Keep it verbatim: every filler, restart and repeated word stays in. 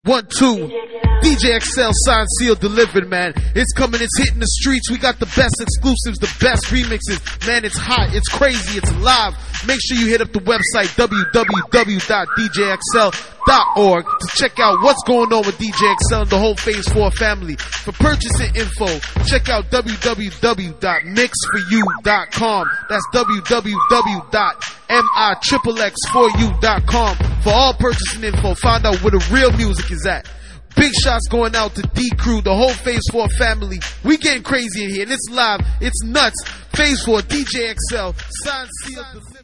One, two. D J X L, signed, sealed, delivered, man. It's coming, it's hitting the streets. We got the best exclusives, the best remixes. Man, it's hot, it's crazy, it's live. Make sure you hit up the website, w w w dot d j x l dot org, to check out what's going on with D J X L and the whole Phase four family. For purchasing info, check out w w w dot mix for you dot com. That's w w w dot mix x four u dot com. For all purchasing info, find out where the real music is at. Big shots going out to D Crew, the whole Phase four family. We getting crazy in here, and it's live, it's nuts. Phase four, D J X L, signed, sealed, delivered.